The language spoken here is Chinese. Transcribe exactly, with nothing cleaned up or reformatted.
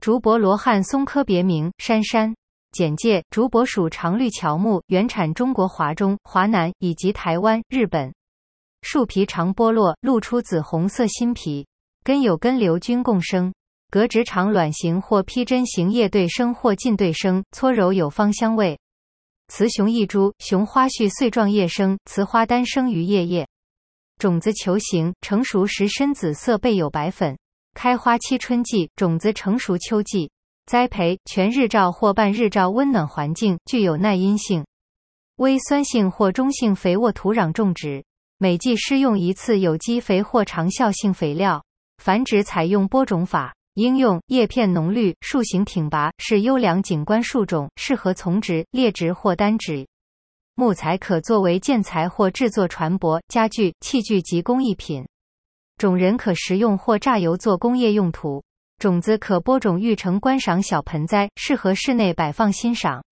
竹柏罗汉松科别名杉杉。简介：竹柏属常绿乔木，原产中国华中、华南以及台湾、日本。树皮长剥落，露出紫红色新皮，根有根瘤菌共生。革直长卵形或披针形叶对生或近对生，搓揉有芳香味。雌雄异株，雄花序穗状叶生，雌花单生于叶叶。种子球形，成熟时深紫色，背有白粉。开花期春季，种子成熟秋季。栽培全日照或半日照温暖环境，具有耐阴性。微酸性或中性肥沃土壤种植，每季施用一次有机肥或长效性肥料。繁殖采用播种法。应用：叶片浓绿，树形挺拔，是优良景观树种，适合丛植、列植或单植。木材可作为建材或制作船舶、家具、器具及工艺品。种仁可食用或榨油做工业用途。种子可播种育成观赏小盆栽，适合室内摆放欣赏。